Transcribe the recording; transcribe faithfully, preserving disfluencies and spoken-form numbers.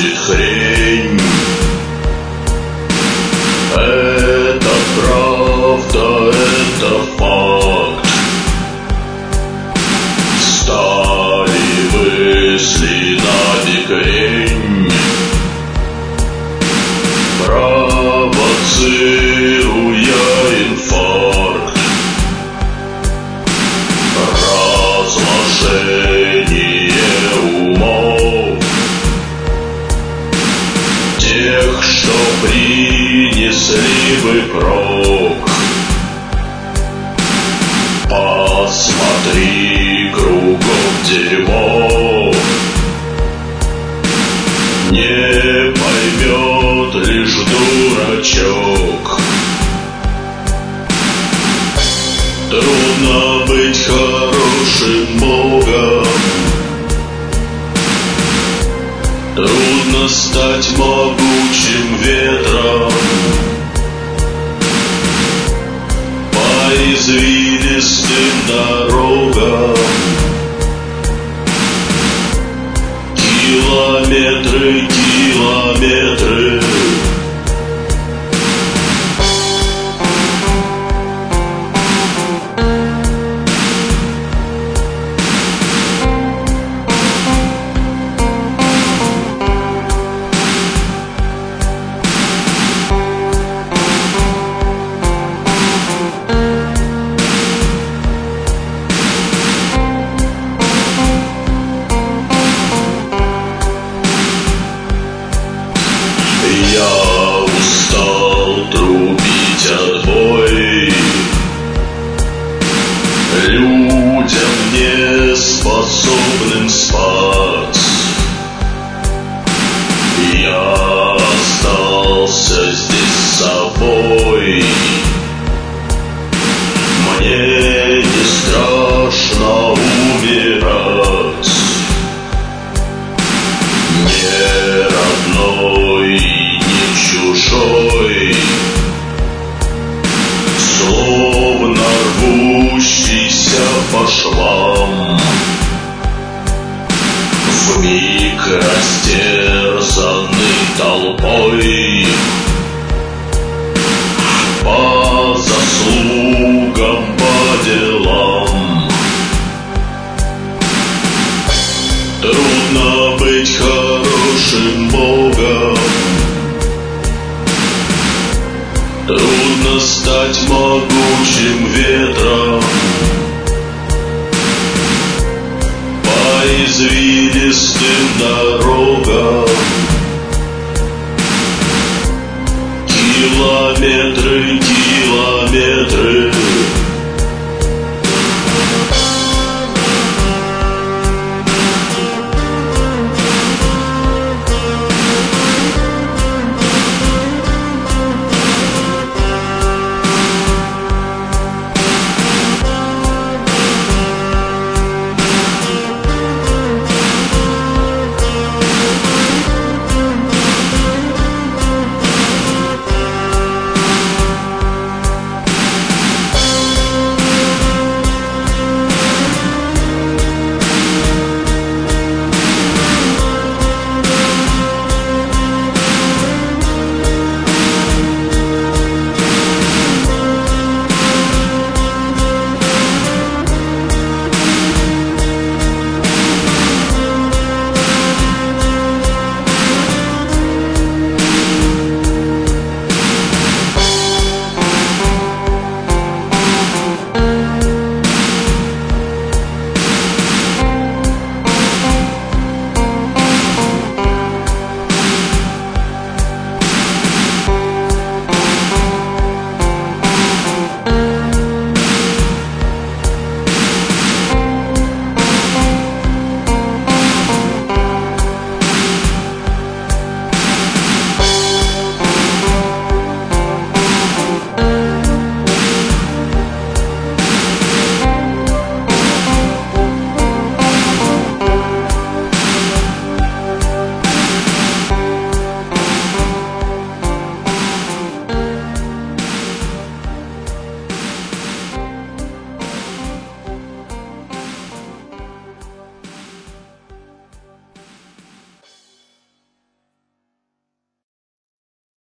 будет хрень. Это правда, это факт. Стали мысли на бекрень, провоцируя инфаркт, разложение умов тех, что принесли бы прок. Посмотри, кругом дерьмо, не поймет лишь дурачок. Трудно быть хорошим Богом, трудно стать могучим ветром по извилистым дорогам. Километры, километры. Я устал трубить отбой людям, не способным спать. Я остался здесь с собой. Мне не страшно умирать. Не родной, чужой, словно рвущийся по швам, вмиг растерзанный толпой.